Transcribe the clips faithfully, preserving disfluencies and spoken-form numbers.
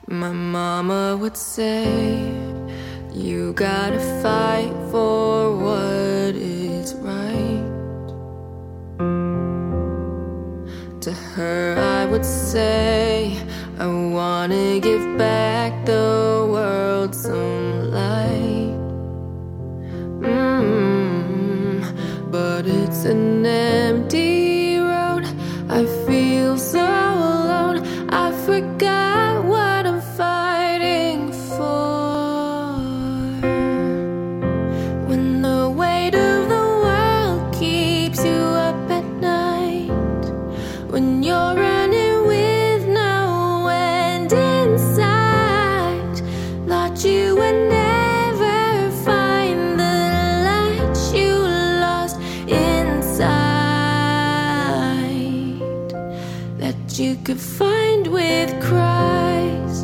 My mama would say, you gotta fight for what is right. To her I would say, I wanna give back the world some light. Mm, but it's an empty road, I feel so alone. I forgot what I'm fighting for. When the weight of the world keeps you up at night, when you're running with no end in sight, thought you would never find the light you lost inside, that you could find with Christ.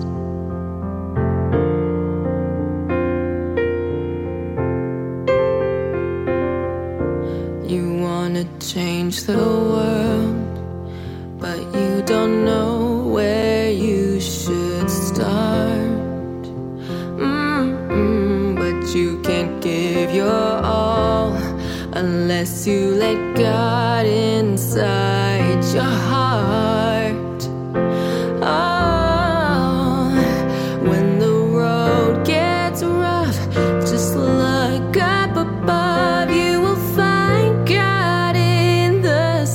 You wanna change the world, but you don't know where you should start. Mm-mm, but you can't give your all unless you let God inside your heart. Oh, when the road gets rough, just look up above. You will find God in the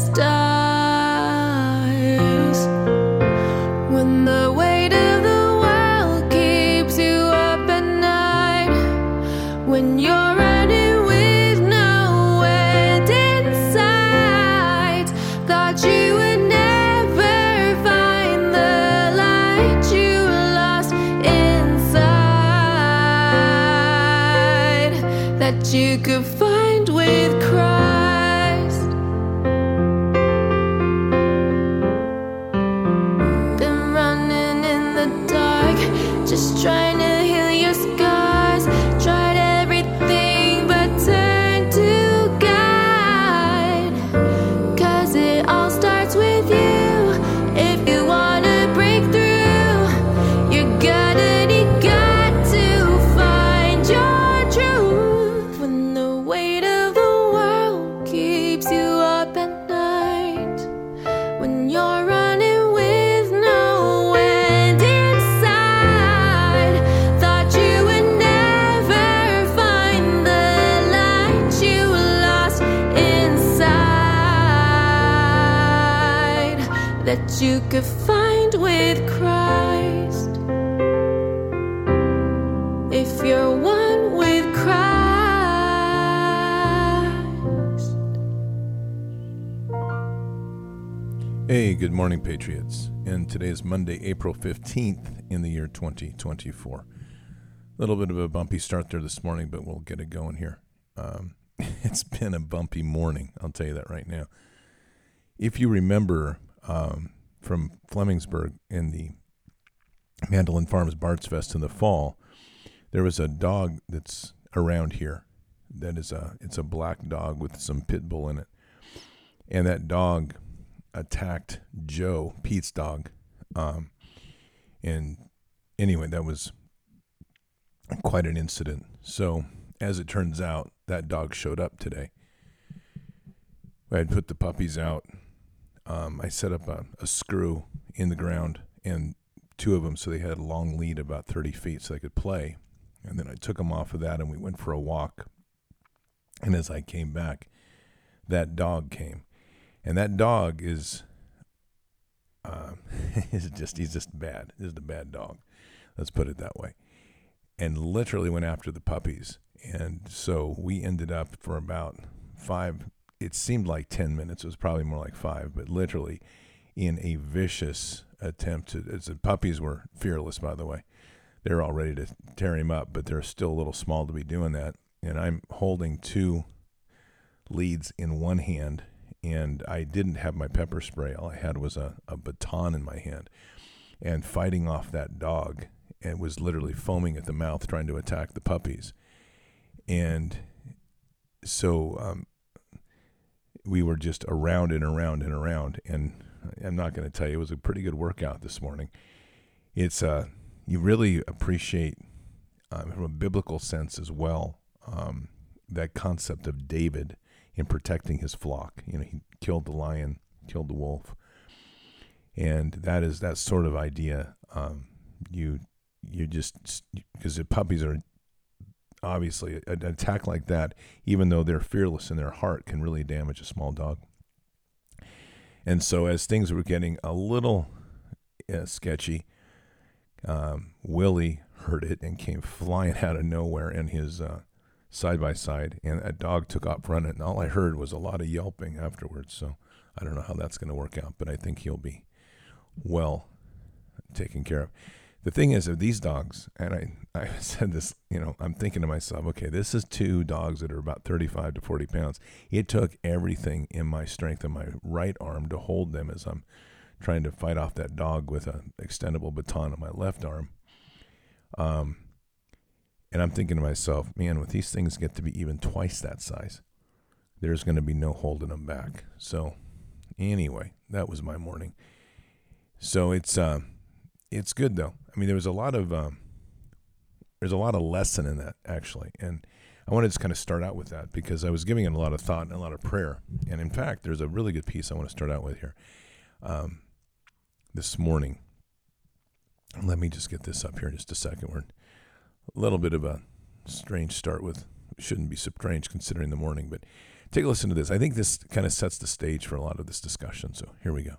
stars. When the weight of the world keeps you up at night, when you're running with no end in sight, thought you would never find the light you lost inside, that you could find with Christ. Been running in the dark, just trying to heal your scars. Tried everything but turned to God, 'cause it all starts with you. If you wanna break through, you're gonna need God to find your truth. When the weight of the world keeps you up at night, when you're running with no end inside, thought you would never find the light you lost inside, that you could find with Christ. If you're one with Christ. Hey, good morning, Patriots. And today is Monday, April fifteenth in the year twenty twenty-four. A little bit of a bumpy start there this morning, but we'll get it going here. Um, it's been a bumpy morning, I'll tell you that right now. If you remember um, from Flemingsburg in the Mandolin Farms Bards Fest in the fall, there was a dog that's around here that is a, it's a black dog with some pit bull in it. And that dog attacked Joe, Pete's dog. Um, and anyway, that was quite an incident. So as it turns out, that dog showed up today. I had put the puppies out. Um, I set up a, a screw in the ground and two of them, so they had a long lead about thirty feet so they could play. And then I took them off of that and we went for a walk. And as I came back, that dog came. And that dog is, uh, is just, he's just bad. He's a bad dog. Let's put it that way. And literally went after the puppies. And so we ended up for about five, it seemed like ten minutes. It was probably more like five, but literally in a vicious attempt to, as the puppies were fearless, by the way. They're all ready to tear him up, but they're still a little small to be doing that. And I'm holding two leads in one hand, and I didn't have my pepper spray. All I had was a, a baton in my hand, and fighting off that dog, and was literally foaming at the mouth trying to attack the puppies. And so um, we were just around and around and around, and I'm not going to tell you, it was a pretty good workout this morning. It's uh you really appreciate, uh, from a biblical sense as well, um, that concept of David in protecting his flock. You know, he killed the lion, killed the wolf, and that is that sort of idea. Um, you you just, because the puppies are obviously an attack like that, even though they're fearless in their heart, can really damage a small dog. And so as things were getting a little uh, sketchy, um, Willie heard it and came flying out of nowhere in his uh, side-by-side, and that dog took off running, and all I heard was a lot of yelping afterwards. So I don't know how that's going to work out, but I think he'll be well taken care of. The thing is, of these dogs, and I, I said this, you know, I'm thinking to myself, okay, this is two dogs that are about thirty-five to forty pounds. It took everything in my strength in my right arm to hold them as I'm trying to fight off that dog with an extendable baton on my left arm. Um, and I'm thinking to myself, man, when these things get to be even twice that size, there's going to be no holding them back. So anyway, that was my morning. So it's, uh, it's good though. I mean, there was a lot of, um, there's a lot of lesson in that actually. And I want to just kind of start out with that because I was giving it a lot of thought and a lot of prayer. And in fact, there's a really good piece I want to start out with here. Um, this morning, let me just get this up here in just a second. We're a little bit of a strange start with, shouldn't be so strange considering the morning, but take a listen to this. I think this kind of sets the stage for a lot of this discussion. So here we go.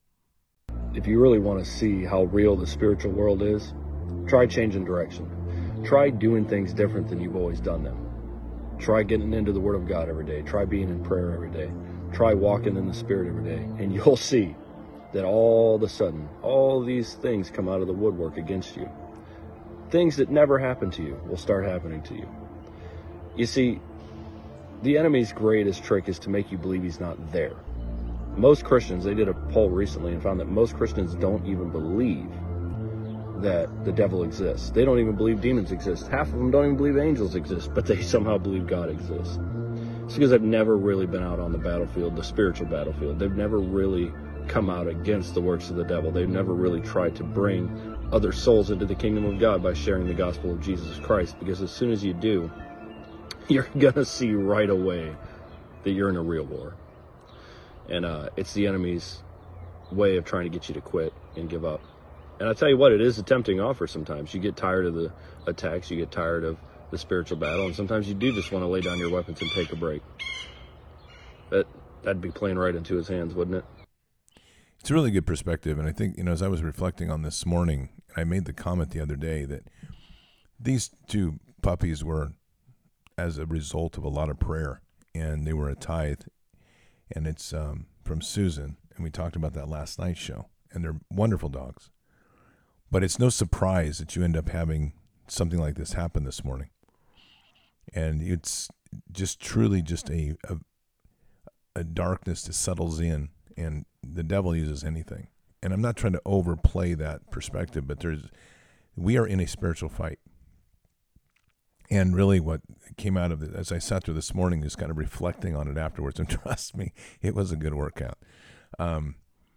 If you really want to see how real the spiritual world is, try changing direction. Try doing things different than you've always done them. Try getting into the Word of God every day. Try being in prayer every day. Try walking in the Spirit every day. And you'll see that all of a sudden, all these things come out of the woodwork against you. Things that never happened to you will start happening to you. You see, the enemy's greatest trick is to make you believe he's not there. Most Christians, they did a poll recently and found that most Christians don't even believe that the devil exists. They don't even believe demons exist. Half of them don't even believe angels exist, but they somehow believe God exists. It's because they've never really been out on the battlefield, the spiritual battlefield. They've never really come out against the works of the devil. They've never really tried to bring other souls into the kingdom of God by sharing the gospel of Jesus Christ, because as soon as you do, you're going to see right away that you're in a real war. And uh, it's the enemy's way of trying to get you to quit and give up. And I'll tell you what, it is a tempting offer sometimes. You get tired of the attacks, you get tired of the spiritual battle, and sometimes you do just want to lay down your weapons and take a break. That, that'd be playing right into his hands, wouldn't it? It's a really good perspective, and I think, you know, as I was reflecting on this morning, I made the comment the other day that these two puppies were as a result of a lot of prayer, and they were a tithe, and it's um, from Susan, and we talked about that last night's show, and they're wonderful dogs. But it's no surprise that you end up having something like this happen this morning. And it's just truly just a, a, a darkness that settles in, and the devil uses anything. And I'm not trying to overplay that perspective, but there's we are in a spiritual fight. And really what came out of it, as I sat through this morning, is kind of reflecting on it afterwards, and trust me, it was a good workout. Um,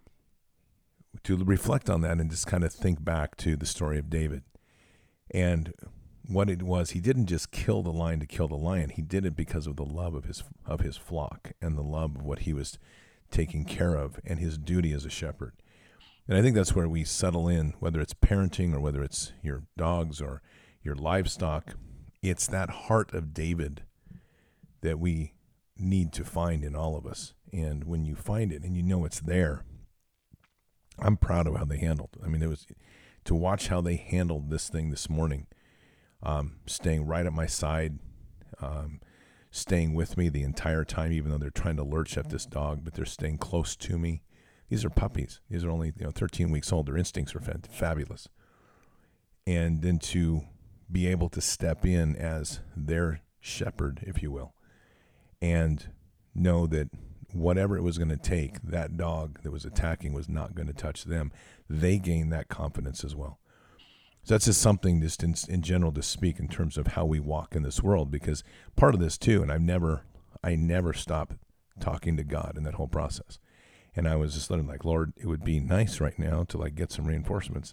to reflect on that and just kind of think back to the story of David and what it was. He didn't just kill the lion to kill the lion. He did it because of the love of his of his flock and the love of what he was taking care of and his duty as a shepherd. And I think that's where we settle in, whether it's parenting or whether it's your dogs or your livestock. It's that heart of David that we need to find in all of us. And when you find it and you know it's there, I'm proud of how they handled. I mean, it was to watch how they handled this thing this morning, um, staying right at my side, um, staying with me the entire time, even though they're trying to lurch at this dog, but they're staying close to me. These are puppies. These are only, you know, thirteen weeks old. Their instincts are fab- fabulous. And then to be able to step in as their shepherd, if you will, and know that whatever it was going to take, that dog that was attacking was not going to touch them. They gained that confidence as well. So that's just something just in, in general to speak in terms of how we walk in this world, because part of this too, and I've never, I never stopped talking to God in that whole process. And I was just letting like, Lord, it would be nice right now to like get some reinforcements.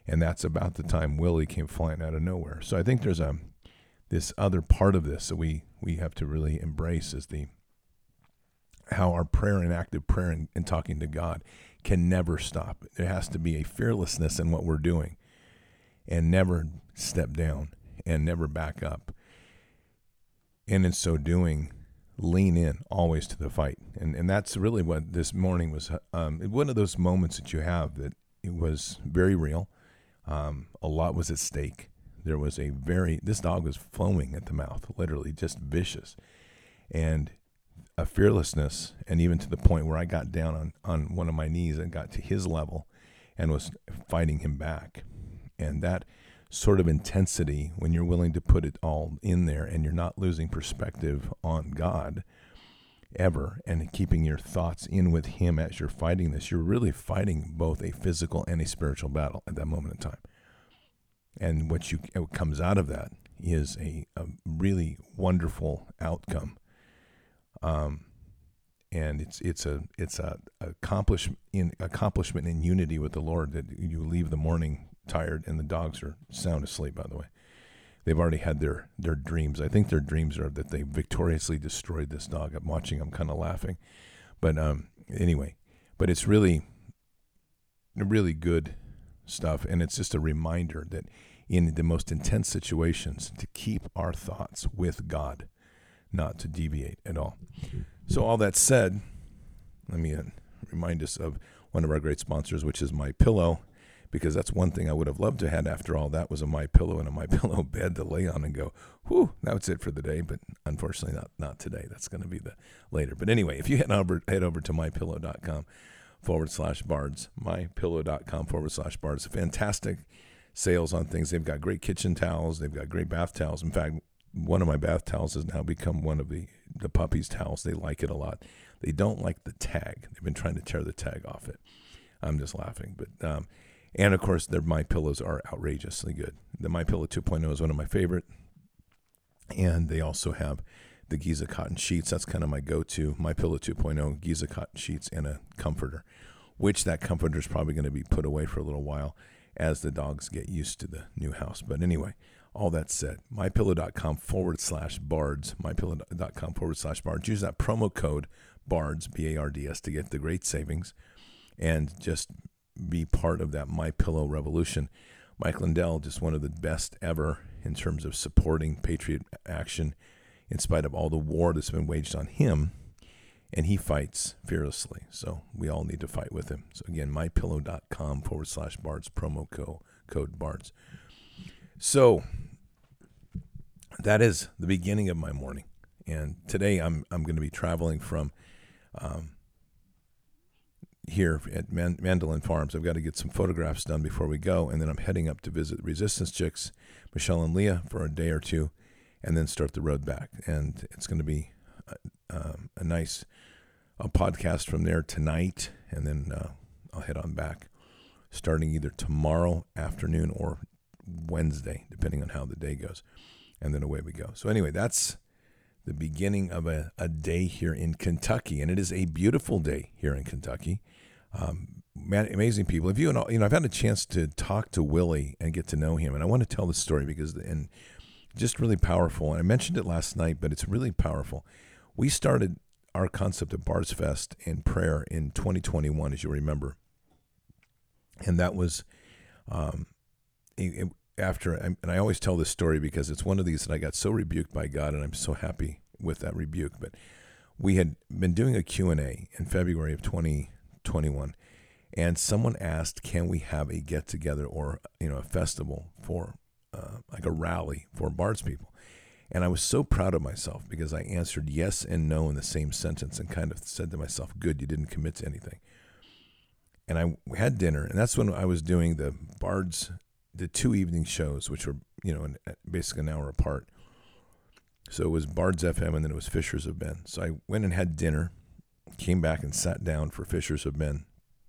And that's about the time Willie came flying out of nowhere. So I think there's a this other part of this that we, we have to really embrace is the how our prayer and active prayer and, and talking to God can never stop. There has to be a fearlessness in what we're doing and never step down and never back up. And in so doing, lean in always to the fight. And and that's really what this morning was. Um, one of those moments that you have that it was very real. Um, a lot was at stake. There was a very, this dog was foaming at the mouth, literally just vicious. And a fearlessness, and even to the point where I got down on, on one of my knees and got to his level and was fighting him back. And that sort of intensity, when you're willing to put it all in there and you're not losing perspective on God ever and keeping your thoughts in with him as you're fighting this, you're really fighting both a physical and a spiritual battle at that moment in time. And what you what comes out of that is a, a really wonderful outcome. Um, and it's it's a it's a accomplishment in accomplishment in unity with the Lord that you leave the morning tired, and the dogs are sound asleep. By the way, they've already had their their dreams. I think their dreams are that they victoriously destroyed this dog. I'm watching. I'm kind of laughing, but um, anyway, but it's really really good stuff, and it's just a reminder that in the most intense situations to keep our thoughts with God, not to deviate at all. So all that said, let me uh, remind us of one of our great sponsors, which is MyPillow, because that's one thing I would have loved to have after all that was a MyPillow and a MyPillow bed to lay on and go, whew, that's it for the day. But unfortunately, not not today. That's going to be the later. But anyway, if you head over, head over to mypillow.com forward slash bards, mypillow.com forward slash bards. Fantastic sales on things. They've got great kitchen towels. They've got great bath towels. In fact, one of my bath towels has now become one of the, the puppy's towels. They like it a lot. They don't like the tag. They've been trying to tear the tag off it. I'm just laughing. But um, and, of course, their MyPillows are outrageously good. The MyPillow two point oh is one of my favorite. And they also have the Giza cotton sheets. That's kind of my go-to. MyPillow two point oh, Giza cotton sheets, and a comforter, which that comforter is probably going to be put away for a little while as the dogs get used to the new house. But anyway, all that said, mypillow.com forward slash bards, mypillow.com forward slash bards. Use that promo code BARDS, B A R D S, to get the great savings and just be part of that MyPillow revolution. Mike Lindell, just one of the best ever in terms of supporting Patriot action in spite of all the war that's been waged on him, and he fights fearlessly. So we all need to fight with him. So again, mypillow.com forward slash bards, promo co- code bards. So that is the beginning of my morning. And today I'm I'm going to be traveling from um, here at Man- Mandolin Farms. I've got to get some photographs done before we go, and then I'm heading up to visit Resistance Chicks, Michelle and Leah, for a day or two, and then start the road back. And it's going to be a, um, a nice a podcast from there tonight, and then uh, I'll head on back starting either tomorrow afternoon or Wednesday, depending on how the day goes, and then away we go. So anyway, that's the beginning of a, a day here in Kentucky, and it is a beautiful day here in Kentucky. Um, man, amazing people. If you know, you know, I've had a chance to talk to Willie and get to know him, and I want to tell the story because and just really powerful. And I mentioned it last night, but it's really powerful. We started our concept of Bards Fest in prayer in twenty twenty-one, as you remember, and that was um, it, after. And I always tell this story because it's one of these that I got so rebuked by God, and I'm so happy with that rebuke. But we had been doing a Q and A in February of twenty twenty-one, and someone asked, "Can we have a get together or you know a festival for uh, like a rally for Bards people?" And I was so proud of myself because I answered yes and no in the same sentence and kind of said to myself, good, you didn't commit to anything. And I had dinner, and that's when I was doing the Bards, the two evening shows, which were, you know, basically an hour apart. So it was Bards F M, and then it was Fishers of Ben. So I went and had dinner, came back and sat down for Fishers of Ben.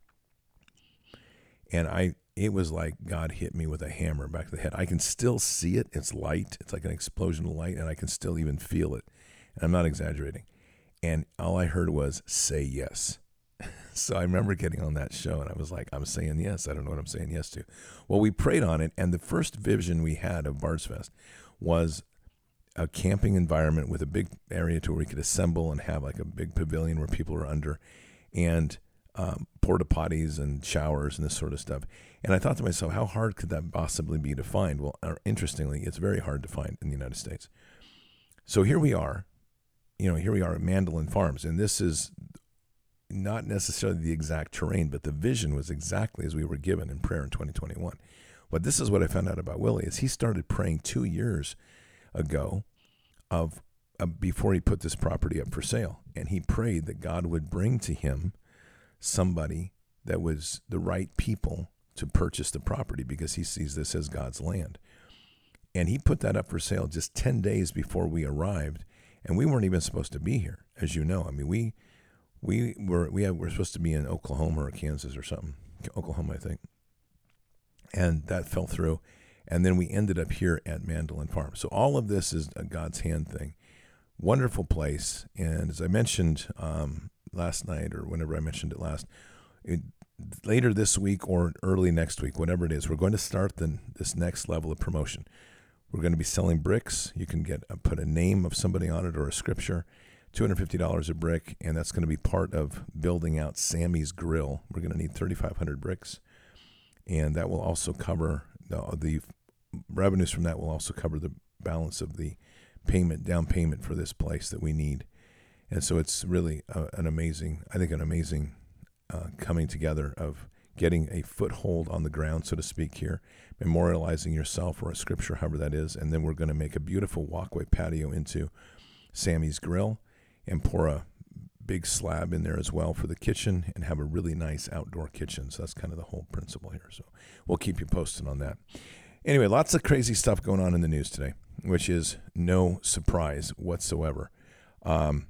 And I, it was like God hit me with a hammer back to the head. I can still see it. It's light. It's like an explosion of light, and I can still even feel it. And I'm not exaggerating. And all I heard was, say yes. So I remember getting on that show, and I was like, I'm saying yes. I don't know what I'm saying yes to. Well, we prayed on it, and the first vision we had of Bards Fest was a camping environment with a big area to where we could assemble and have like a big pavilion where people are under, and um, porta potties and showers and this sort of stuff. And I thought to myself, how hard could that possibly be to find? Well, uh, interestingly, it's very hard to find in the United States. So here we are, you know, here we are at Mandolin Farms, and this is not necessarily the exact terrain, but the vision was exactly as we were given in prayer in twenty twenty-one. But this is what I found out about Willie, is he started praying two years ago of uh, before he put this property up for sale. And he prayed that God would bring to him somebody that was the right people to purchase the property, because he sees this as God's land. And he put that up for sale just ten days before we arrived. And we weren't even supposed to be here, as you know. I mean, we we were we had, we're supposed to be in Oklahoma or Kansas or something, Oklahoma, I think. And that fell through. And then we ended up here at Mandolin Farm. So all of this is a God's hand thing. Wonderful place. And as I mentioned um, last night, or whenever I mentioned it last, it, later this week or early next week, whatever it is, we're going to start the, this next level of promotion. We're going to be selling bricks. You can get uh, put a name of somebody on it or a scripture, two hundred fifty dollars a brick, and that's going to be part of building out Sammy's Grill. We're going to need thirty-five hundred bricks, and that will also cover the, the revenues from that will also cover the balance of the payment, down payment for this place that we need. And so it's really uh, an amazing, I think an amazing uh, coming together of getting a foothold on the ground, so to speak, here, memorializing yourself or a scripture, however that is, and then we're going to make a beautiful walkway patio into Sammy's Grill and pour a big slab in there as well for the kitchen and have a really nice outdoor kitchen. So that's kind of the whole principle here. So we'll keep you posted on that. Anyway, lots of crazy stuff going on in the news today, which is no surprise whatsoever. Um,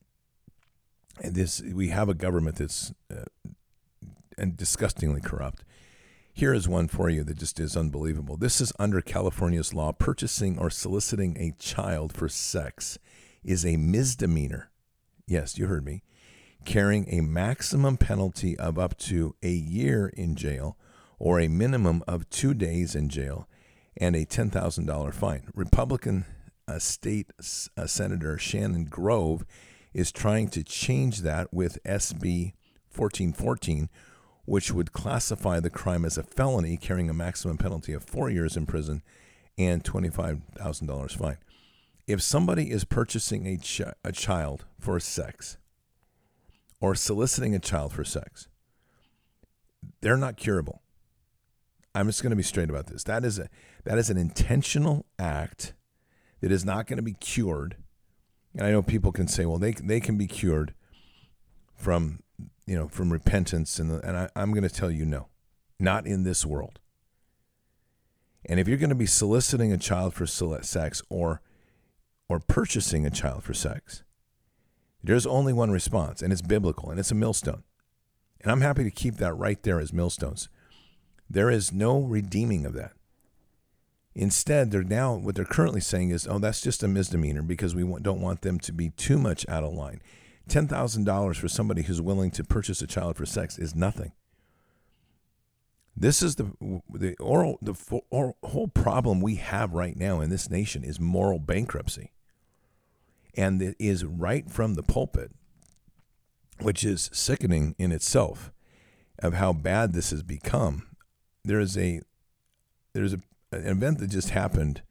and this, we have a government that's uh, and disgustingly corrupt. Here is one for you that just is unbelievable. This is under California's law. Purchasing or soliciting a child for sex is a misdemeanor. Yes, you heard me. Carrying a maximum penalty of up to a year in jail or a minimum of two days in jail and a ten thousand dollars fine. Republican uh, State uh, Senator Shannon Grove is trying to change that with S B fourteen fourteen, which would classify the crime as a felony, carrying a maximum penalty of four years in prison and twenty-five thousand dollars fine. If somebody is purchasing a, ch- a child for sex or soliciting a child for sex, they're not curable. I'm just going to be straight about this. That is a that is an intentional act that is not going to be cured. And I know people can say, well, they they can be cured from, you know, from repentance, and and I, I'm going to tell you, no, not in this world. And if you're going to be soliciting a child for sex or or purchasing a child for sex, there's only one response, and it's biblical, and it's a millstone. And I'm happy to keep that right there as millstones. There is no redeeming of that. Instead, they're now, what they're currently saying is, oh, that's just a misdemeanor because we don't want them to be too much out of line. ten thousand dollars for somebody who's willing to purchase a child for sex is nothing. This is the the oral the or, whole problem we have right now in this nation is moral bankruptcy. And it is right from the pulpit, which is sickening in itself of how bad this has become. There is a there's a an event that just happened,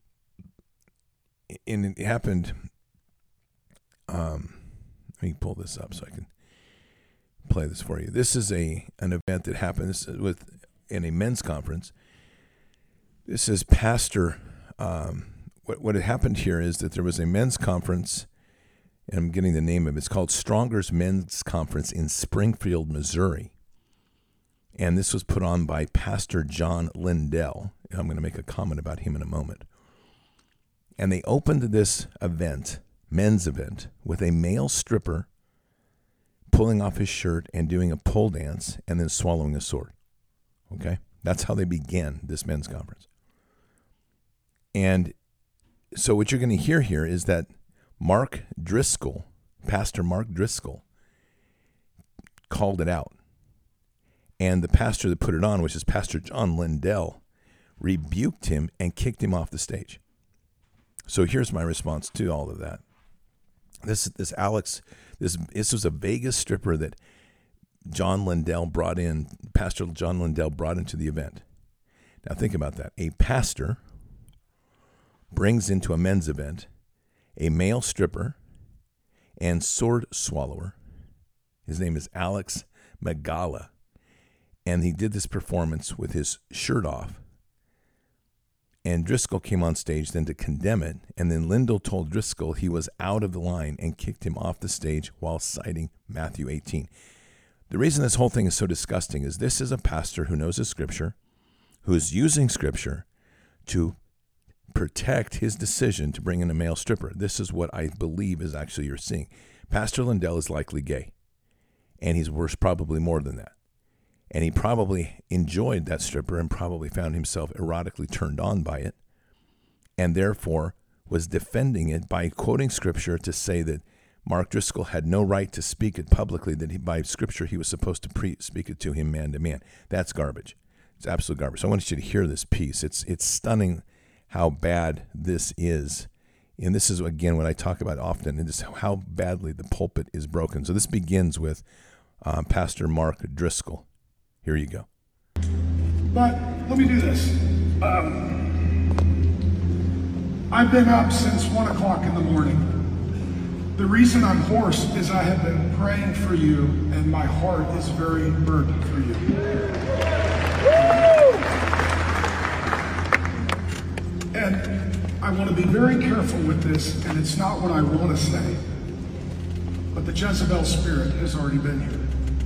and it happened. Um, let me pull this up so I can play this for you. This is a an event that happened this is with in a men's conference. This is Pastor. Um, what what had happened here is that there was a men's conference, and I'm getting the name of it. It's called Stronger's Men's Conference in Springfield, Missouri. And this was put on by Pastor John Lindell. I'm going to make a comment about him in a moment. And they opened this event, men's event, with a male stripper pulling off his shirt and doing a pole dance and then swallowing a sword. Okay? That's how they began this men's conference. And so what you're going to hear here is that Mark Driscoll, Pastor Mark Driscoll, called it out. And the pastor that put it on, which is Pastor John Lindell, rebuked him and kicked him off the stage. So here's my response to all of that. This this Alex, this this was a Vegas stripper that John Lindell brought in, Pastor John Lindell brought into the event. Now think about that. A pastor brings into a men's event a male stripper and sword swallower. His name is Alex Magala. And he did this performance with his shirt off. And Driscoll came on stage then to condemn it. And then Lindell told Driscoll he was out of the line and kicked him off the stage while citing Matthew eighteen. The reason this whole thing is so disgusting is this is a pastor who knows his scripture, who is using scripture to protect his decision to bring in a male stripper. This is what I believe is actually you're seeing. Pastor Lindell is likely gay, and he's worse, probably more than that. And he probably enjoyed that stripper and probably found himself erotically turned on by it, and therefore was defending it by quoting scripture to say that Mark Driscoll had no right to speak it publicly, that he, by scripture he was supposed to pre- speak it to him man to man. That's garbage. It's absolute garbage. So I want you to hear this piece. It's it's stunning how bad this is. And this is, again, what I talk about often, and just how badly the pulpit is broken. So this begins with uh, Pastor Mark Driscoll. Here you go. But let me do this. Um, I've been up since one o'clock in the morning. The reason I'm hoarse is I have been praying for you, and my heart is very burdened for you. And I want to be very careful with this, and it's not what I want to say, but the Jezebel spirit has already been here.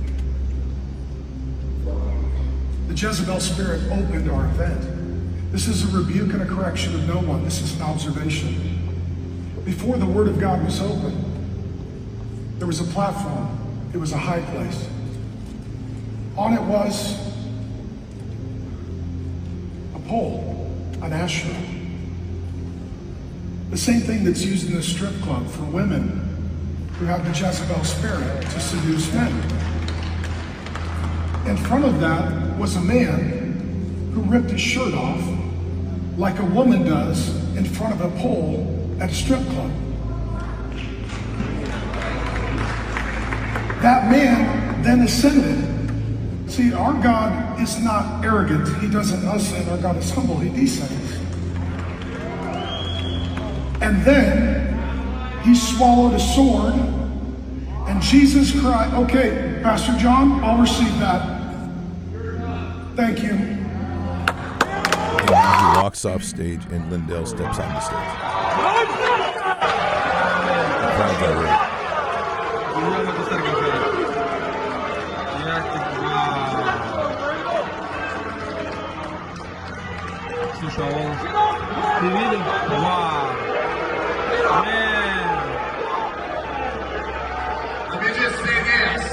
The Jezebel spirit opened our event. This is a rebuke and a correction of no one. This is an observation. Before the Word of God was open, there was a platform. It was a high place. On it was a pole, an asherah. The same thing that's used in a strip club for women who have the Jezebel spirit to seduce men. In front of that was a man who ripped his shirt off like a woman does in front of a pole at a strip club. That man then ascended. See, our God is not arrogant. He doesn't ascend. Our God is humble. He descends. And then he swallowed a sword, and Jesus cried, okay, Pastor John, I'll receive that. Thank you. And he walks off stage, and Lindell steps on the stage. The crowd's irate. Let me just say this.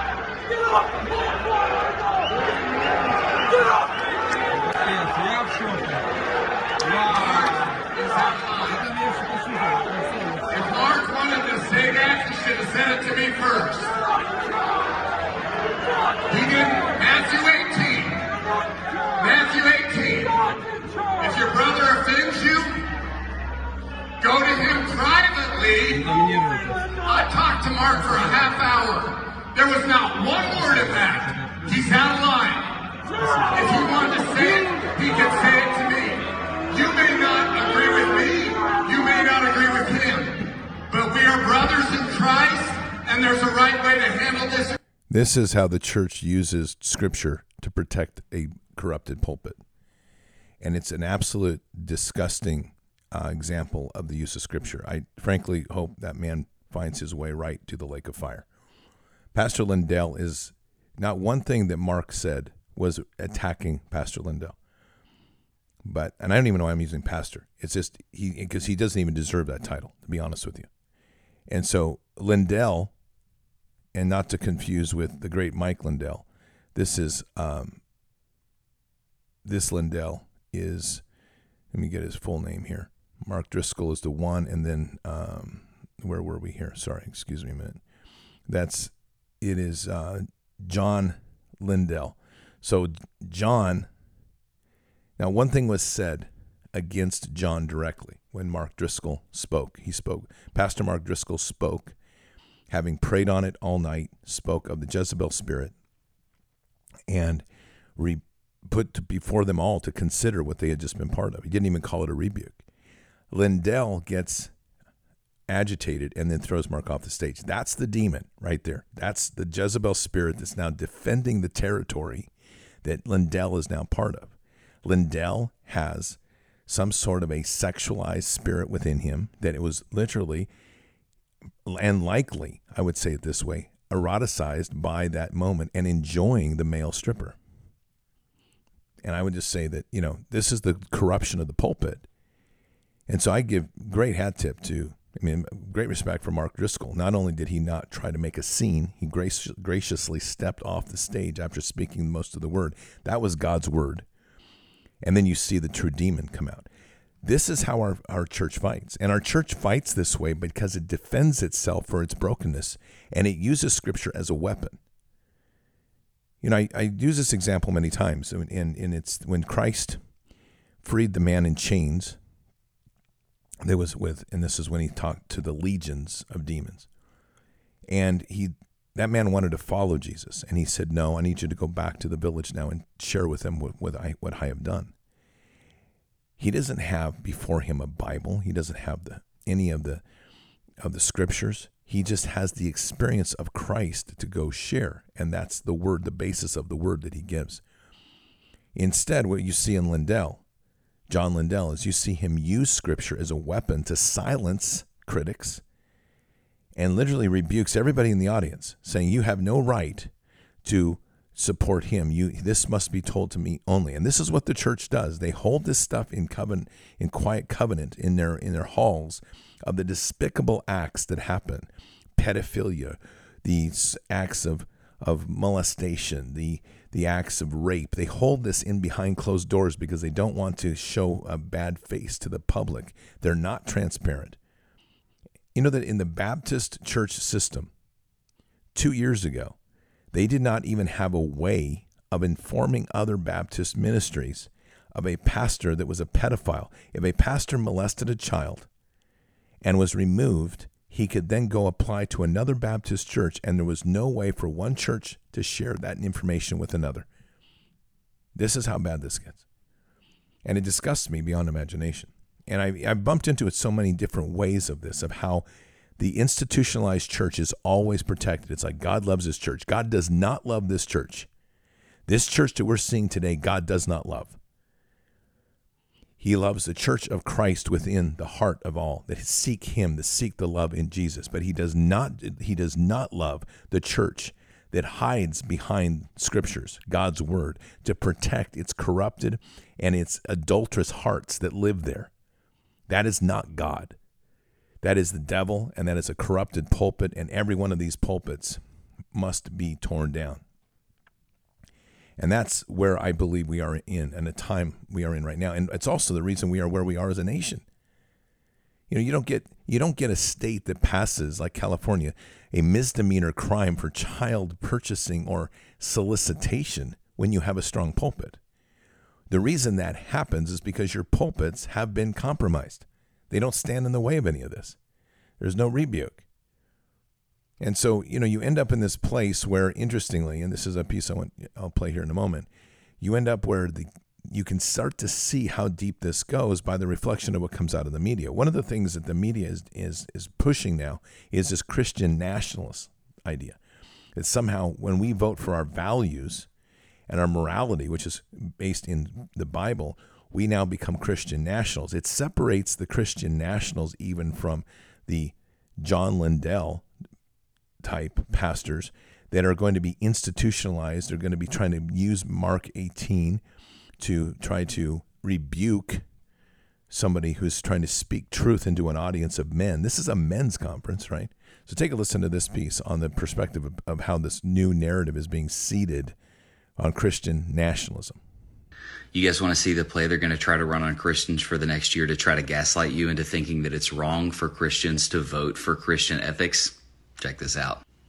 If Mark wanted to say that, he should have said it to me first. He didn't. Matthew eighteen. Matthew eighteen. If your brother offends you, go to him privately. I talked to Mark for a half hour. There was not one word of that. He's out of line. If he wanted to say it, he could say it to me. You may not agree with me. You may not agree with him. But we are brothers in Christ, and there's a right way to handle this. This is how the church uses scripture to protect a corrupted pulpit. And it's an absolute disgusting uh, example of the use of scripture. I frankly hope that man finds his way right to the lake of fire. Pastor Lindell is not one thing that Mark said was attacking Pastor Lindell. But, and I don't even know why I'm using pastor. It's just, he because he doesn't even deserve that title, to be honest with you. And so Lindell, and not to confuse with the great Mike Lindell, this is, um, this Lindell is, let me get his full name here. Mark Driscoll is the one, and then, um, where were we here? Sorry, excuse me a minute. That's, it is uh, John Lindell. So John, now one thing was said against John directly when Mark Driscoll spoke. He spoke, Pastor Mark Driscoll spoke, having prayed on it all night, spoke of the Jezebel spirit, and re- put to before them all to consider what they had just been part of. He didn't even call it a rebuke. Lindell gets agitated and then throws Mark off the stage. That's the demon right there. That's the Jezebel spirit that's now defending the territory that Lindell is now part of. Lindell has some sort of a sexualized spirit within him that it was literally and likely, I would say it this way, eroticized by that moment and enjoying the male stripper. And I would just say that, you know, this is the corruption of the pulpit. And so I give great hat tip to, I mean, great respect for Mark Driscoll. Not only did he not try to make a scene, he grac- graciously stepped off the stage after speaking most of the word. That was God's word. And then you see the true demon come out. This is how our, our church fights. And our church fights this way because it defends itself for its brokenness, and it uses Scripture as a weapon. You know, I, I use this example many times, and, and it's when Christ freed the man in chains. There was with, and this is when he talked to the legions of demons. And he, that man wanted to follow Jesus. And he said, no, I need you to go back to the village now and share with them what, what I, what I have done. He doesn't have before him a Bible. He doesn't have the, any of the, of the scriptures. He just has the experience of Christ to go share. And that's the word, the basis of the word that he gives. Instead, what you see in Lindell, John Lindell, is you see him use Scripture as a weapon to silence critics and literally rebukes everybody in the audience, saying, you have no right to support him. You, this must be told to me only. And this is what the church does. They hold this stuff in covenant, in quiet covenant in their in their halls of the despicable acts that happen, pedophilia, these acts of of molestation, the the acts of rape. They hold this in behind closed doors because they don't want to show a bad face to the public. They're not transparent. You know that in the Baptist church system, two years ago, they did not even have a way of informing other Baptist ministries of a pastor that was a pedophile. If a pastor molested a child and was removed, he could then go apply to another Baptist church, and there was no way for one church to share that information with another. This is how bad this gets. And it disgusts me beyond imagination. And I, I bumped into it so many different ways of this, of how the institutionalized church is always protected. It's like God loves his church. God does not love this church. This church that we're seeing today, God does not love. He loves the church of Christ within the heart of all, that seek him, that seek the love in Jesus. But he does not, he does not love the church that hides behind scriptures, God's word, to protect its corrupted and its adulterous hearts that live there. That is not God. That is the devil, and that is a corrupted pulpit, and every one of these pulpits must be torn down. And that's where I believe we are in, and the time we are in right now. And it's also the reason we are where we are as a nation. You know, you don't get you don't get a state that passes, like California, a misdemeanor crime for child purchasing or solicitation when you have a strong pulpit. The reason that happens is because your pulpits have been compromised. They don't stand in the way of any of this. There's no rebuke. And so, you know, you end up in this place where, interestingly, and this is a piece I want, I'll play here in a moment, you end up where the you can start to see how deep this goes by the reflection of what comes out of the media. One of the things that the media is is is pushing now is this Christian nationalist idea. That somehow when we vote for our values and our morality, which is based in the Bible, we now become Christian nationals. It separates the Christian nationals even from the John Lindell type pastors that are going to be institutionalized. They're going to be trying to use Mark eighteen to try to rebuke somebody who's trying to speak truth into an audience of men. This is a men's conference, right? So take a listen to this piece on the perspective of, of how this new narrative is being seeded on Christian nationalism. You guys want to see the play they're going to try to run on Christians for the next year to try to gaslight you into thinking that it's wrong for Christians to vote for Christian ethics? Check this out.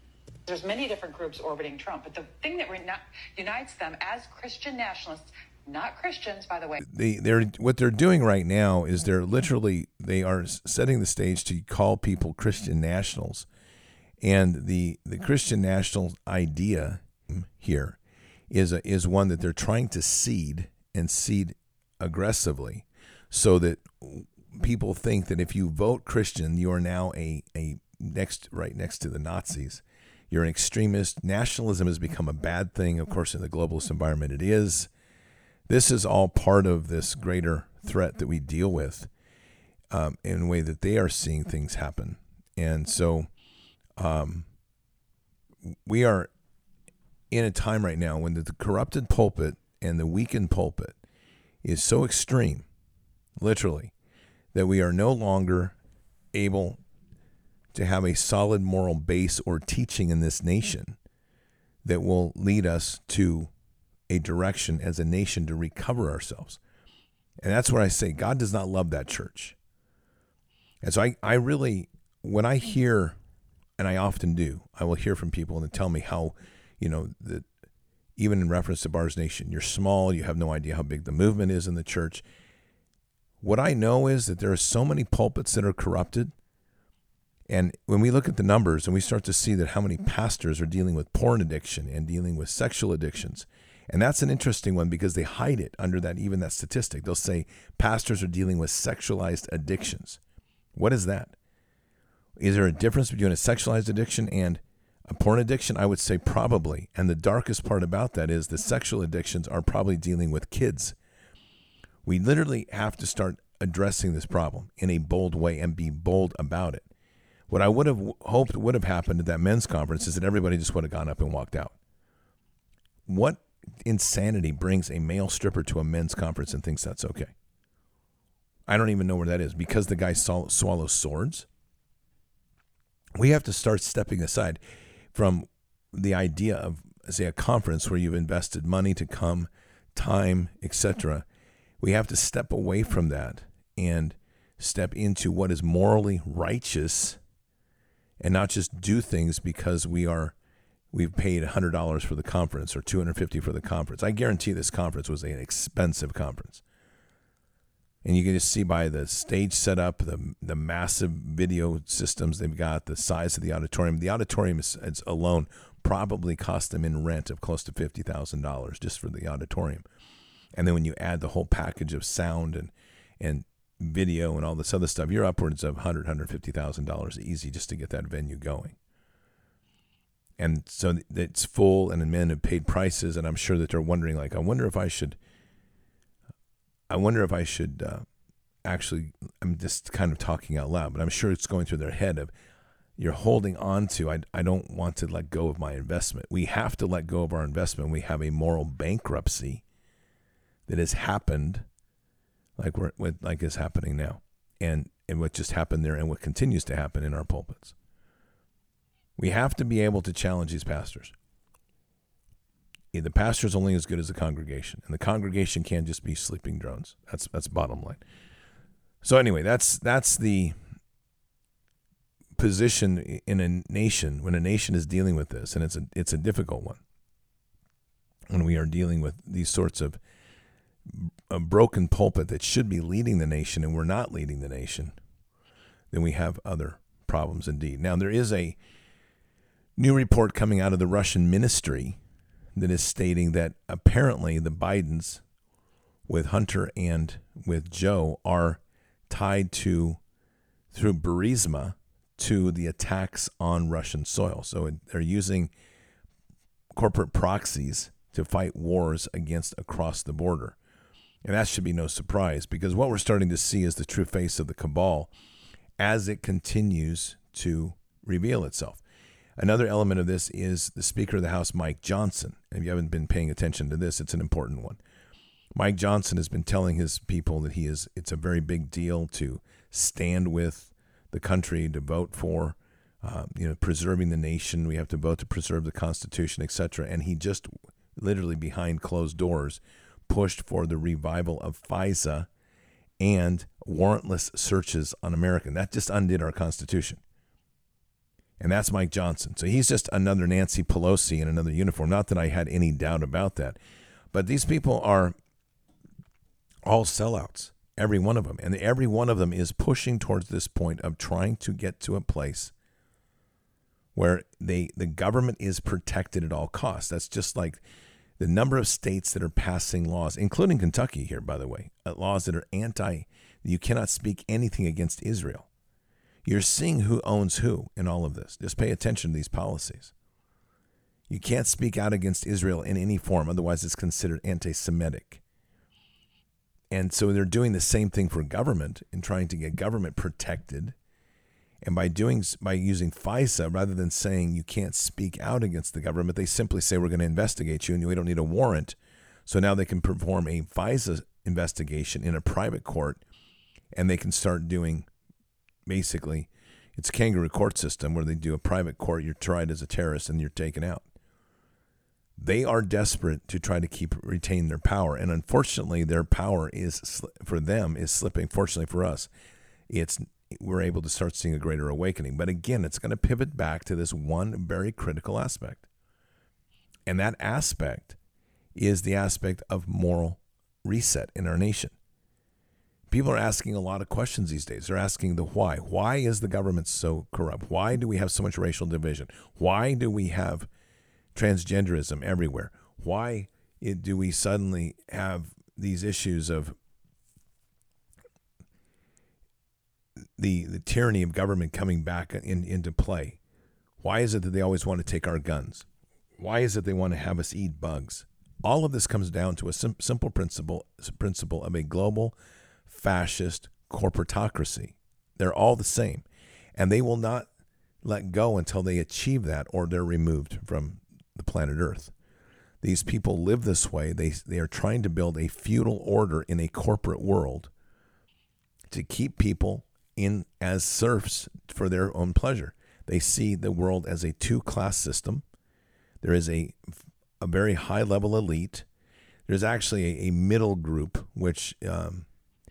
There's many different groups orbiting Trump, but the thing that re- unites them as Christian nationalists, not Christians, by the way. They, they're what they're doing right now is they're literally they are setting the stage to call people Christian nationals, and the the Christian national idea here is a, is one that they're trying to seed and seed aggressively, so that people think that if you vote Christian, you are now a a next right next to the Nazis. You're an extremist. Nationalism has become a bad thing. Of course, in the globalist environment, it is. This is all part of this greater threat that we deal with um, in a way that they are seeing things happen. And so um, we are in a time right now when the, the corrupted pulpit and the weakened pulpit is so extreme, literally, that we are no longer able to have a solid moral base or teaching in this nation that will lead us to a direction as a nation to recover ourselves. And that's where I say God does not love that church. And so I, I really, when I hear, and I often do, I will hear from people and they tell me how, you know, that even in reference to Bars Nation, you're small, you have no idea how big the movement is in the church. What I know is that there are so many pulpits that are corrupted. And when we look at the numbers and we start to see that how many pastors are dealing with porn addiction and dealing with sexual addictions, and that's an interesting one because they hide it under that, even that statistic. They'll say pastors are dealing with sexualized addictions. What is that? Is there a difference between a sexualized addiction and a porn addiction? I would say probably. And the darkest part about that is the sexual addictions are probably dealing with kids. We literally have to start addressing this problem in a bold way and be bold about it. What I would have hoped would have happened at that men's conference is that everybody just would have gone up and walked out. What insanity brings a male stripper to a men's conference and thinks that's okay? I don't even know where that is. Because the guy swall- swallows swords? We have to start stepping aside from the idea of, say, a conference where you've invested money to come, time, et cetera. We have to step away from that and step into what is morally righteous and not just do things because we are, we've paid one hundred dollars for the conference or two hundred fifty dollars for the conference. I guarantee this conference was an expensive conference. And you can just see by the stage setup, the the massive video systems they've got, the size of the auditorium. The auditorium is, is alone probably cost them in rent of close to fifty thousand dollars just for the auditorium. And then when you add the whole package of sound and and video and all this other stuff, you're upwards of one hundred thousand dollars, one hundred fifty thousand dollars easy just to get that venue going. And so it's full, and the men have paid prices, and I'm sure that they're wondering, like, I wonder if I should, I wonder if I should uh, actually, I'm just kind of talking out loud, but I'm sure it's going through their head of, you're holding on to, I, I don't want to let go of my investment. We have to let go of our investment. We have a moral bankruptcy that has happened like we're like is happening now, and, and what just happened there and what continues to happen in our pulpits. We have to be able to challenge these pastors. The pastor's only as good as the congregation, and the congregation can't just be sleeping drones. That's that's bottom line. So anyway, that's that's the position in a nation when a nation is dealing with this, and it's a it's a difficult one. When we are dealing with these sorts of a broken pulpit that should be leading the nation, and we're not leading the nation, then we have other problems indeed. Now, there is a new report coming out of the Russian ministry that is stating that apparently the Bidens with Hunter and with Joe are tied to, through Burisma, to the attacks on Russian soil. So they're using corporate proxies to fight wars against across the border. And that should be no surprise, because what we're starting to see is the true face of the cabal as it continues to reveal itself. Another element of this is the Speaker of the House, Mike Johnson. If you haven't been paying attention to this, it's an important one. Mike Johnson has been telling his people that he is it's a very big deal to stand with the country, to vote for, uh, you know, preserving the nation. We have to vote to preserve the Constitution, et cetera. And he just literally behind closed doors pushed for the revival of FISA and warrantless searches on American. That just undid our Constitution. And that's Mike Johnson. So he's just another Nancy Pelosi in another uniform. Not that I had any doubt about that. But these people are all sellouts, every one of them. And every one of them is pushing towards this point of trying to get to a place where they the government is protected at all costs. That's just like the number of states that are passing laws, including Kentucky here, by the way, uh, laws that are anti, you cannot speak anything against Israel. You're seeing who owns who in all of this. Just pay attention to these policies. You can't speak out against Israel in any form, otherwise it's considered anti-Semitic. And so they're doing the same thing for government and trying to get government protected. And by doing by using FISA, rather than saying you can't speak out against the government, they simply say we're going to investigate you and we don't need a warrant. So now they can perform a FISA investigation in a private court, and they can start doing, basically, it's a kangaroo court system where they do a private court, you're tried as a terrorist and you're taken out. They are desperate to try to keep retain their power, and unfortunately their power is, for them, is slipping. Fortunately for us, it's we're able to start seeing a greater awakening. But again, it's going to pivot back to this one very critical aspect. And that aspect is the aspect of moral reset in our nation. People are asking a lot of questions these days. They're asking the why. Why is the government so corrupt? Why do we have so much racial division? Why do we have transgenderism everywhere? Why do we suddenly have these issues of the the tyranny of government coming back in, into play? Why is it that they always want to take our guns? Why is it they want to have us eat bugs? All of this comes down to a sim- simple principle principle of a global fascist corporatocracy. They're all the same, and they will not let go until they achieve that, or they're removed from the planet Earth. These people live this way. They they are trying to build a feudal order in a corporate world to keep people in as serfs for their own pleasure. They see the world as a two-class system. There is a a very high-level elite. There's actually a, a middle group, which um,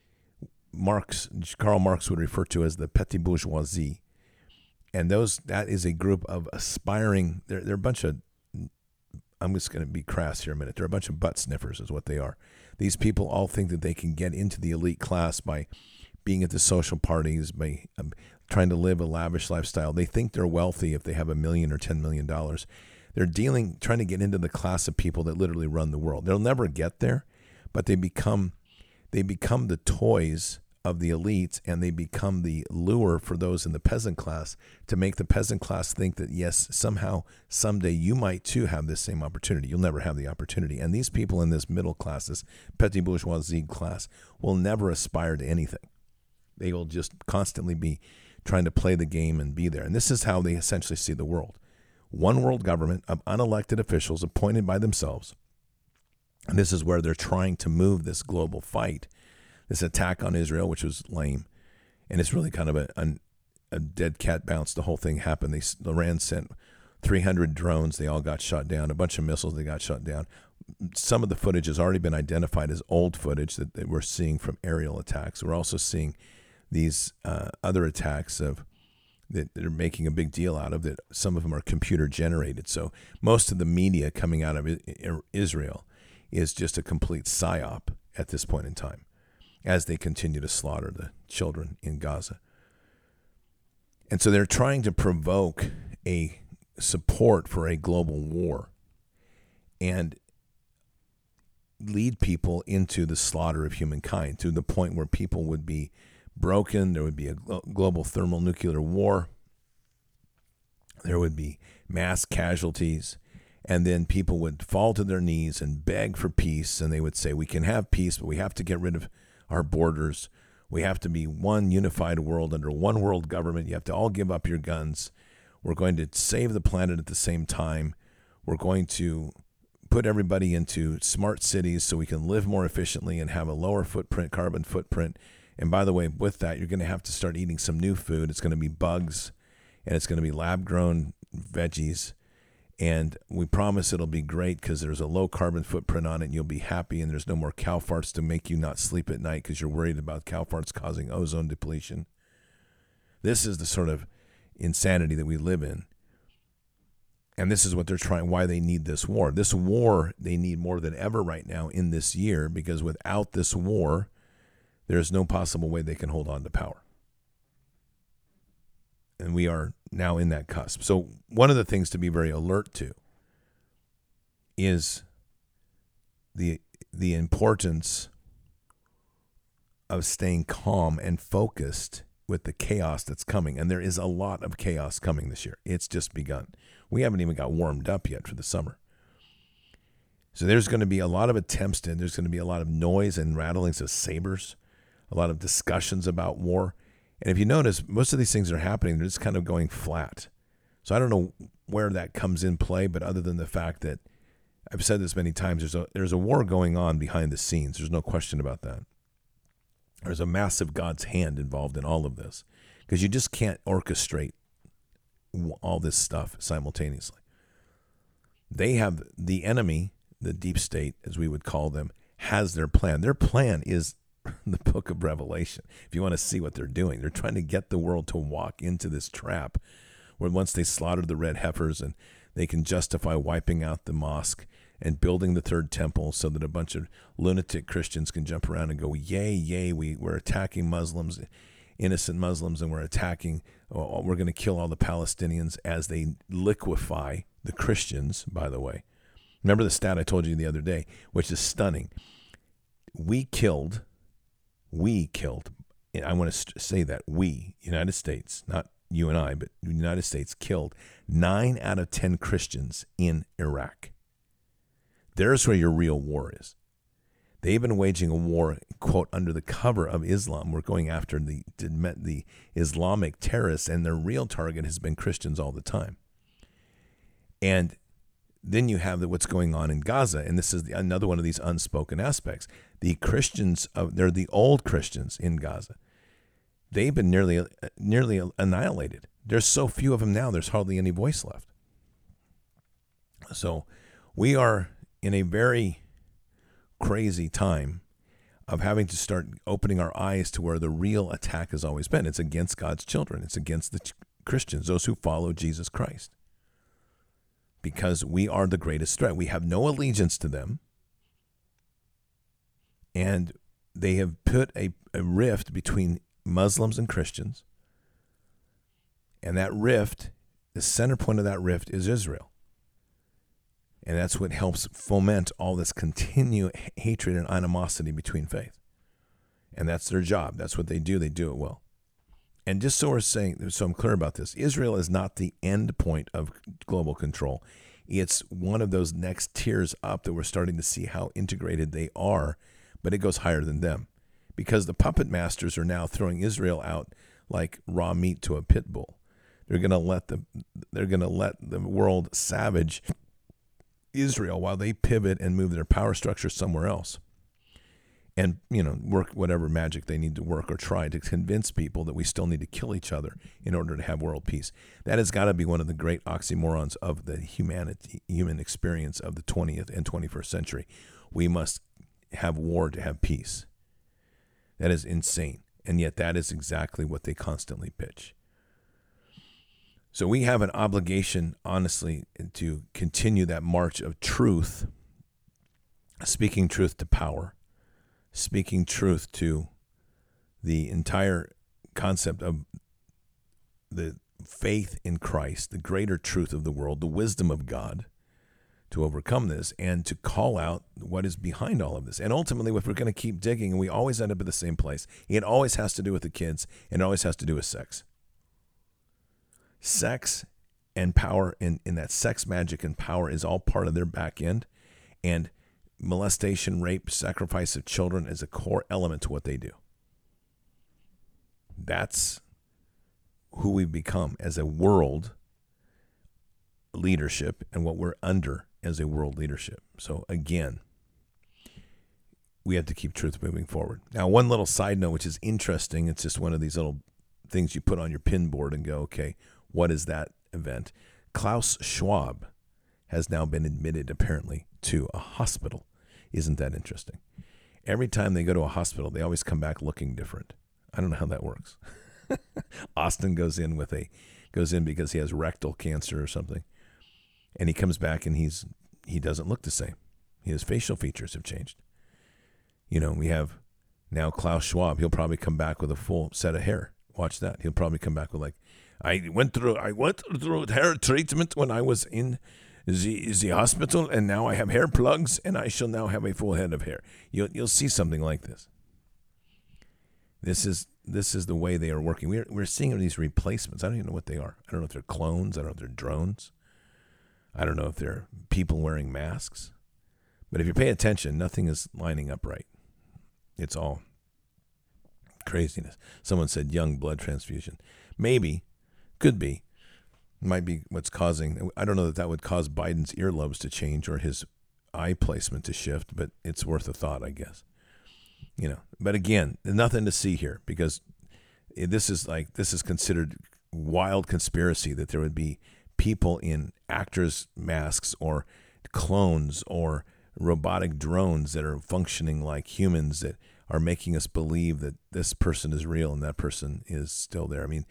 Marx, Karl Marx would refer to as the petite bourgeoisie. And those that is a group of aspiring, they're, they're a bunch of, I'm just going to be crass here a minute, they're a bunch of butt sniffers is what they are. These people all think that they can get into the elite class by being at the social parties, by um, trying to live a lavish lifestyle. They think they're wealthy if they have a million or ten million dollars. They're dealing, trying to get into the class of people that literally run the world. They'll never get there, but they become, they become the toys of the elites, and they become the lure for those in the peasant class to make the peasant class think that, yes, somehow, someday you might too have this same opportunity. You'll never have the opportunity. And these people in this middle class, this petite bourgeoisie class, will never aspire to anything. They will just constantly be trying to play the game and be there. And this is how they essentially see the world. One world government of unelected officials appointed by themselves. And this is where they're trying to move this global fight, this attack on Israel, which was lame. And it's really kind of a, a, a dead cat bounce. The whole thing happened. They, Iran sent three hundred drones. They all got shot down. A bunch of missiles, they got shot down. Some of the footage has already been identified as old footage that, that we're seeing from aerial attacks. We're also seeing these uh, other attacks of that they're making a big deal out of, that some of them are computer generated. So most of the media coming out of Israel is just a complete psyop at this point in time as they continue to slaughter the children in Gaza. And so they're trying to provoke a support for a global war and lead people into the slaughter of humankind to the point where people would be broken. There would be a global thermonuclear war. There would be mass casualties. And then people would fall to their knees and beg for peace. And they would say, we can have peace, but we have to get rid of our borders. We have to be one unified world under one world government. You have to all give up your guns. We're going to save the planet at the same time. We're going to put everybody into smart cities so we can live more efficiently and have a lower footprint, carbon footprint. And by the way, with that, you're going to have to start eating some new food. It's going to be bugs, and it's going to be lab-grown veggies. And we promise it'll be great because there's a low carbon footprint on it, and you'll be happy, and there's no more cow farts to make you not sleep at night because you're worried about cow farts causing ozone depletion. This is the sort of insanity that we live in. And this is what they're trying, why they need this war. This war they need more than ever right now in this year, because without this war, there's no possible way they can hold on to power. And we are now in that cusp. So one of the things to be very alert to is the the importance of staying calm and focused with the chaos that's coming. And there is a lot of chaos coming this year. It's just begun. We haven't even got warmed up yet for the summer. So there's going to be a lot of attempts to, there's going to be a lot of noise and rattlings of sabers, a lot of discussions about war. And if you notice, most of these things that are happening, they're just kind of going flat. So I don't know where that comes in play, but other than the fact that I've said this many times, there's a there's a war going on behind the scenes. There's no question about that. There's a massive God's hand involved in all of this, because you just can't orchestrate all this stuff simultaneously. They have, the enemy, the deep state, as we would call them, has their plan. Their plan is the book of Revelation. If you want to see what they're doing, they're trying to get the world to walk into this trap where once they slaughtered the red heifers and they can justify wiping out the mosque and building the third temple so that a bunch of lunatic Christians can jump around and go, yay, yay, we, we're attacking Muslims, innocent Muslims, and we're attacking, oh, we're going to kill all the Palestinians, as they liquefy the Christians, by the way. Remember the stat I told you the other day, which is stunning. We killed, we killed, I want to say that, we, United States, not you and I, but the United States killed nine out of ten Christians in Iraq. There's where your real war is. They've been waging a war, quote, under the cover of Islam. We're going after the the Islamic terrorists, and their real target has been Christians all the time. And then you have the, what's going on in Gaza, and this is the, another one of these unspoken aspects. The Christians, of, they're the old Christians in Gaza. They've been nearly nearly annihilated. There's so few of them now, there's hardly any voice left. So we are in a very crazy time of having to start opening our eyes to where the real attack has always been. It's against God's children. It's against the Christians, those who follow Jesus Christ. Because we are the greatest threat. We have no allegiance to them. And they have put a, a rift between Muslims and Christians. And that rift, the center point of that rift is Israel. And that's what helps foment all this continued hatred and animosity between faith. And that's their job. That's what they do. They do it well. And just so we're saying, so I'm clear about this, Israel is not the end point of global control. It's one of those next tiers up that we're starting to see how integrated they are, but it goes higher than them. Because the puppet masters are now throwing Israel out like raw meat to a pit bull. They're going to let the they're going to let the world savage Israel while they pivot and move their power structure somewhere else. And, you know, work whatever magic they need to work or try to convince people that we still need to kill each other in order to have world peace. That has got to be one of the great oxymorons of the humanity, human experience of the twentieth and twenty-first century. We must have war to have peace. That is insane. And yet that is exactly what they constantly pitch. So we have an obligation, honestly, to continue that march of truth, speaking truth to power, speaking truth to the entire concept of the faith in Christ, the greater truth of the world, the wisdom of God, to overcome this and to call out what is behind all of this. And ultimately, if we're going to keep digging, and we always end up at the same place, it always has to do with the kids, and it always has to do with sex. Sex and power, and, and that sex magic and power is all part of their back end. And molestation, rape, sacrifice of children is a core element to what they do. That's who we've become as a world leadership and what we're under as a world leadership. So again, we have to keep truth moving forward. Now, one little side note, which is interesting, it's just one of these little things you put on your pin board and go, okay, what is that event? Klaus Schwab has now been admitted, apparently, to a hospital. Isn't that interesting? Every time they go to a hospital, they always come back looking different. I don't know how that works. Austin goes in with a goes in because he has rectal cancer or something. And he comes back and he's he doesn't look the same. His facial features have changed. You know, we have now Klaus Schwab. He'll probably come back with a full set of hair. Watch that. He'll probably come back with like, I went through I went through hair treatment when I was in the, the hospital, and now I have hair plugs, and I shall now have a full head of hair. You'll you'll see something like this. This is this is the way they are working. We're we're seeing these replacements. I don't even know what they are. I don't know if they're clones. I don't know if they're drones. I don't know if they're people wearing masks. But if you pay attention, nothing is lining up right. It's all craziness. Someone said young blood transfusion. Maybe, could be, might be what's causing. I don't know that that would cause Biden's earlobes to change or his eye placement to shift, but it's worth a thought, I guess. You know, but again, nothing to see here, because this is like this is considered wild conspiracy that there would be people in actors' masks or clones or robotic drones that are functioning like humans that are making us believe that this person is real and that person is still there. I mean,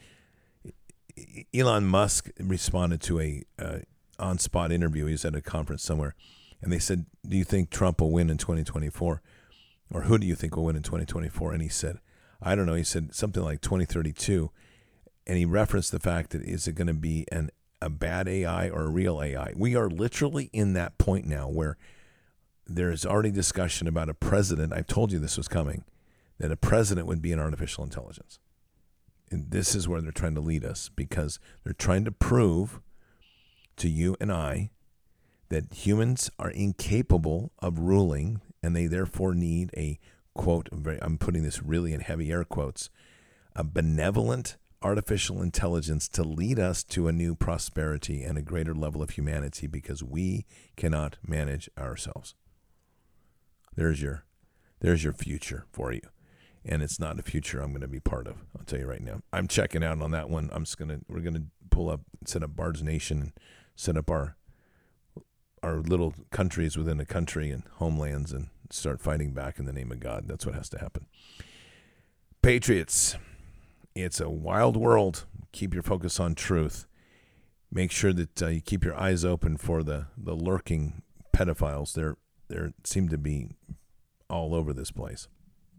Elon Musk responded to a uh, on-spot interview. He was at a conference somewhere, and they said, do you think Trump will win in twenty twenty-four? Or who do you think will win in twenty twenty-four? And he said, I don't know. He said something like twenty thirty-two, and he referenced the fact that is it going to be an a bad A I or a real A I? We are literally in that point now where there's already discussion about a president. I've told you this was coming, that a president would be an artificial intelligence. And this is where they're trying to lead us, because they're trying to prove to you and I that humans are incapable of ruling, and they therefore need a, quote, I'm putting this really in heavy air quotes, a benevolent artificial intelligence to lead us to a new prosperity and a greater level of humanity, because we cannot manage ourselves. There's your, there's your future for you. And it's not a future I'm going to be part of. I'll tell you right now. I'm checking out on that one. I'm just going to, we're going to pull up, set up Bard's Nation, and set up our, our little countries within a country and homelands and start fighting back in the name of God. That's what has to happen. Patriots, it's a wild world. Keep your focus on truth. Make sure that uh, you keep your eyes open for the, the lurking pedophiles. They're, they seem to be all over this place.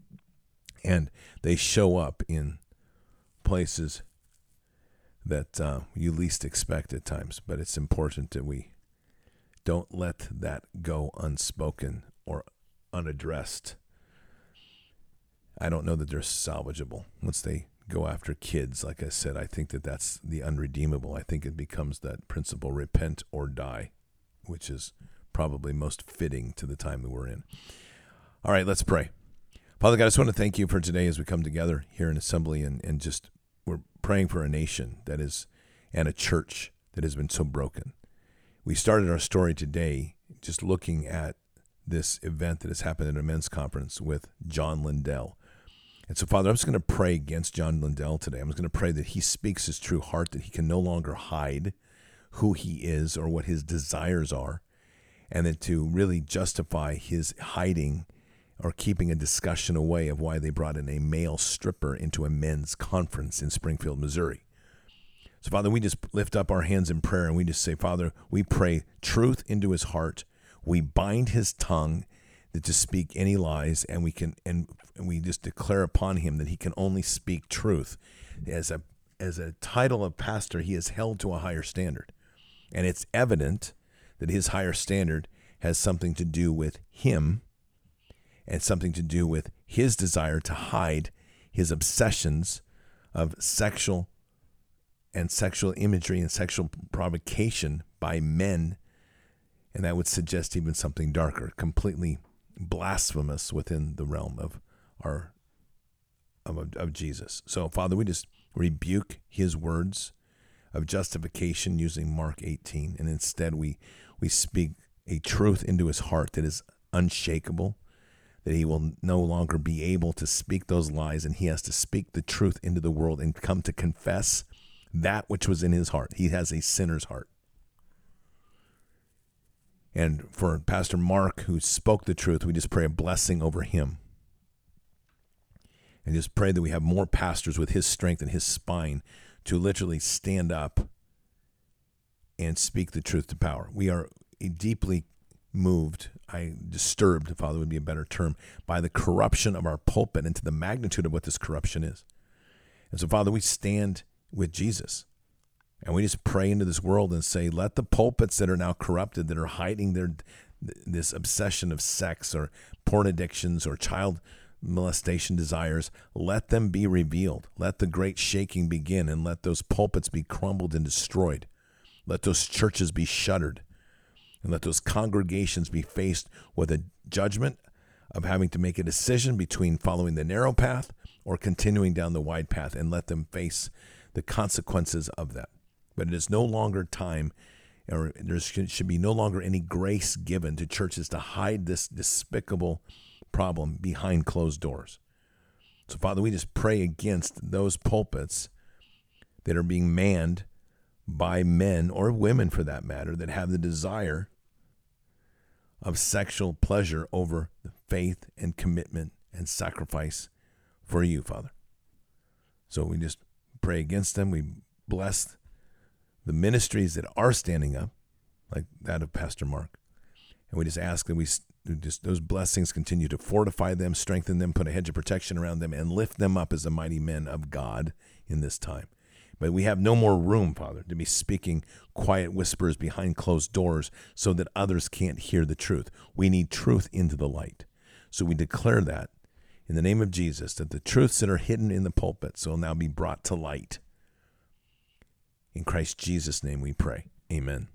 And they show up in places that uh, you least expect at times. But it's important that we don't let that go unspoken or unaddressed. I don't know that they're salvageable. Once they go after kids, like I said, I think that that's the unredeemable. I think it becomes that principle, repent or die, which is probably most fitting to the time that we're in. All right, let's pray. Father God, I just want to thank you for today as we come together here in Assembly, and, and just we're praying for a nation that is, and a church that has been so broken. We started our story today just looking at this event that has happened at a men's conference with John Lindell. And so, Father, I'm just going to pray against John Lindell today. I'm just going to pray that he speaks his true heart, that he can no longer hide who he is or what his desires are, and that to really justify his hiding or keeping a discussion away of why they brought in a male stripper into a men's conference in Springfield, Missouri. So, Father, we just lift up our hands in prayer, and we just say, Father, we pray truth into his heart. We bind his tongue that to speak any lies, and we can and, and we just declare upon him that he can only speak truth. As a as a title of pastor, he is held to a higher standard, and it's evident that his higher standard has something to do with him, and something to do with his desire to hide his obsessions of sexual and sexual imagery and sexual provocation by men. And that would suggest even something darker, completely blasphemous within the realm of our of, of Jesus. So, Father, we just rebuke his words of justification using Mark eighteen, and instead we we speak a truth into his heart that is unshakable, that he will no longer be able to speak those lies, and he has to speak the truth into the world and come to confess that which was in his heart. He has a sinner's heart. And for Pastor Mark, who spoke the truth, we just pray a blessing over him. And just pray that we have more pastors with his strength and his spine to literally stand up and speak the truth to power. We are deeply moved, I disturbed, Father would be a better term, by the corruption of our pulpit and to the magnitude of what this corruption is. And so, Father, we stand with Jesus. And we just pray into this world and say, let the pulpits that are now corrupted, that are hiding their this obsession of sex or porn addictions or child molestation desires, let them be revealed. Let the great shaking begin, and let those pulpits be crumbled and destroyed. Let those churches be shuttered, and let those congregations be faced with a judgment of having to make a decision between following the narrow path or continuing down the wide path, and let them face the consequences of that. But it is no longer time, or there should be no longer any grace given to churches to hide this despicable problem behind closed doors. So, Father, we just pray against those pulpits that are being manned by men, or women for that matter, that have the desire of sexual pleasure over the faith and commitment and sacrifice for you, Father. So we just pray against them. We bless the ministries that are standing up, like that of Pastor Mark. And we just ask that we just those blessings continue to fortify them, strengthen them, put a hedge of protection around them, and lift them up as the mighty men of God in this time. But we have no more room, Father, to be speaking quiet whispers behind closed doors so that others can't hear the truth. We need truth into the light. So we declare that in the name of Jesus, that the truths that are hidden in the pulpits will now be brought to light. In Christ Jesus' name we pray. Amen.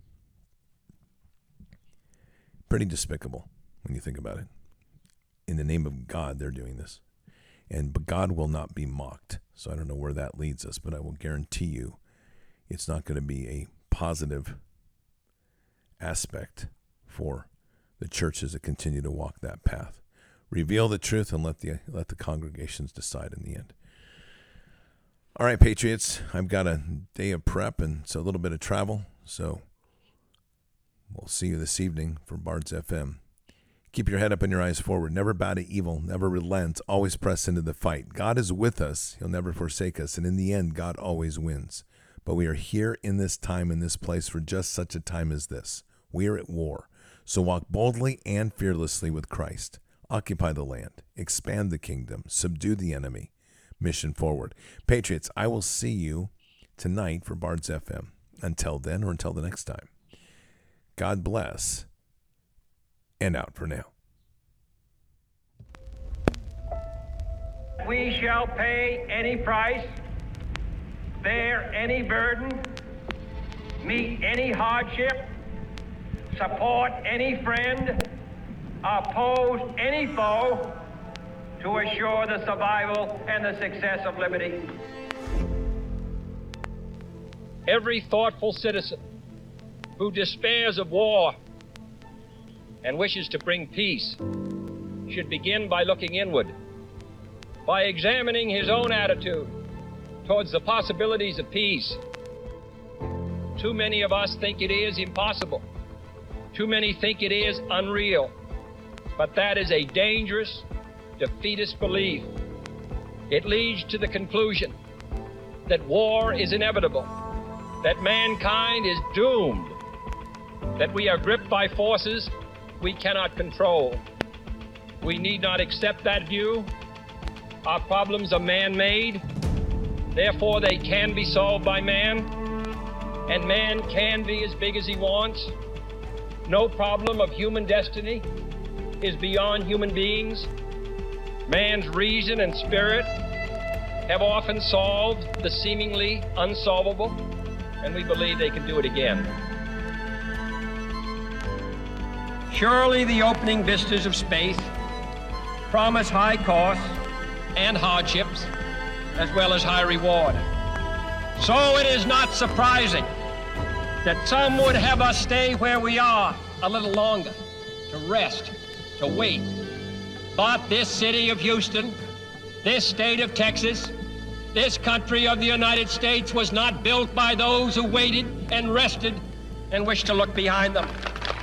Pretty despicable when you think about it. In the name of God, they're doing this. And but God will not be mocked. So I don't know where that leads us, but I will guarantee you it's not going to be a positive aspect for the churches that continue to walk that path. Reveal the truth and let the let the congregations decide in the end. All right, Patriots, I've got a day of prep and so a little bit of travel, so we'll see you this evening for Bards F M. Keep your head up and your eyes forward. Never bow to evil. Never relent. Always press into the fight. God is with us. He'll never forsake us. And in the end, God always wins. But we are here in this time, in this place, for just such a time as this. We are at war. So walk boldly and fearlessly with Christ. Occupy the land. Expand the kingdom. Subdue the enemy. Mission forward. Patriots, I will see you tonight for Bards F M. Until then, or until the next time. God bless. And out for now. We shall pay any price, bear any burden, meet any hardship, support any friend, oppose any foe to assure the survival and the success of liberty. Every thoughtful citizen who despairs of war and wishes to bring peace should begin by looking inward, by examining his own attitude towards the possibilities of peace. Too many of us think it is impossible. Too many think it is unreal. But that is a dangerous, defeatist belief. It leads to the conclusion that war is inevitable, that mankind is doomed, that we are gripped by forces we cannot control. We need not accept that view. Our problems are man-made, therefore they can be solved by man, and man can be as big as he wants. No problem of human destiny is beyond human beings. Man's reason and spirit have often solved the seemingly unsolvable, and we believe they can do it again. Surely the opening vistas of space promise high costs and hardships, as well as high reward. So it is not surprising that some would have us stay where we are a little longer, to rest, to wait. But this city of Houston, this state of Texas, this country of the United States was not built by those who waited and rested and wished to look behind them.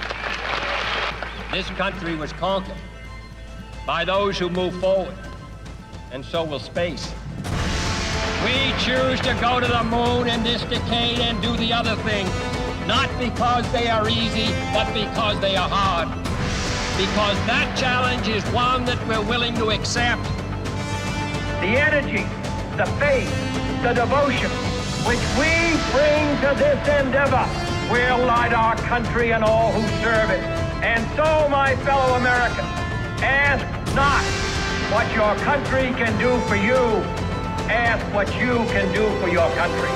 This country was conquered by those who move forward, and so will space. We choose to go to the moon in this decade and do the other thing, not because they are easy, but because they are hard. Because that challenge is one that we're willing to accept. The energy, the faith, the devotion which we bring to this endeavor will light our country and all who serve it. And so, my fellow Americans, ask not what your country can do for you. Ask what you can do for your country.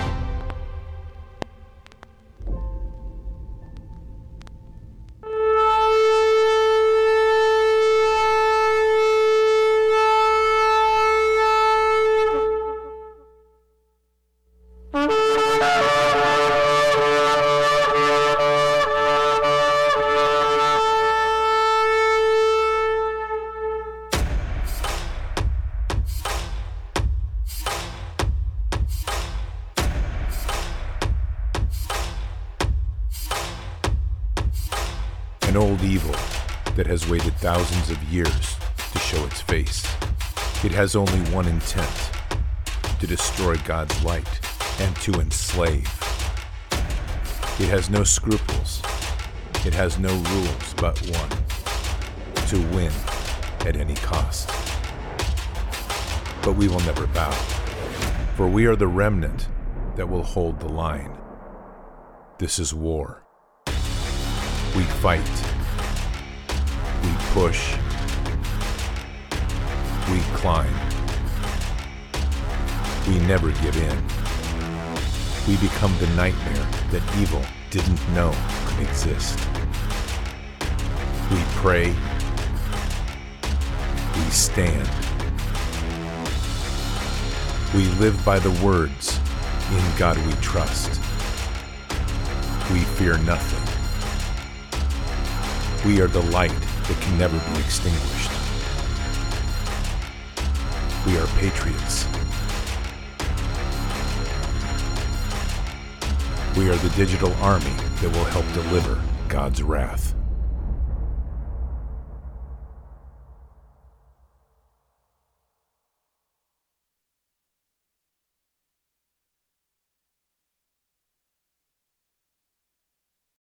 An old evil that has waited thousands of years to show its face. It has only one intent: to destroy God's light and to enslave. It has no scruples. It has no rules but one: to win at any cost. But we will never bow, for we are the remnant that will hold the line. This is war. We fight. We push. We climb. We never give in. We become the nightmare that evil didn't know could exist. We pray. We stand. We live by the words, "In God we trust." We fear nothing. We are the light that can never be extinguished. We are patriots. We are the digital army that will help deliver God's wrath.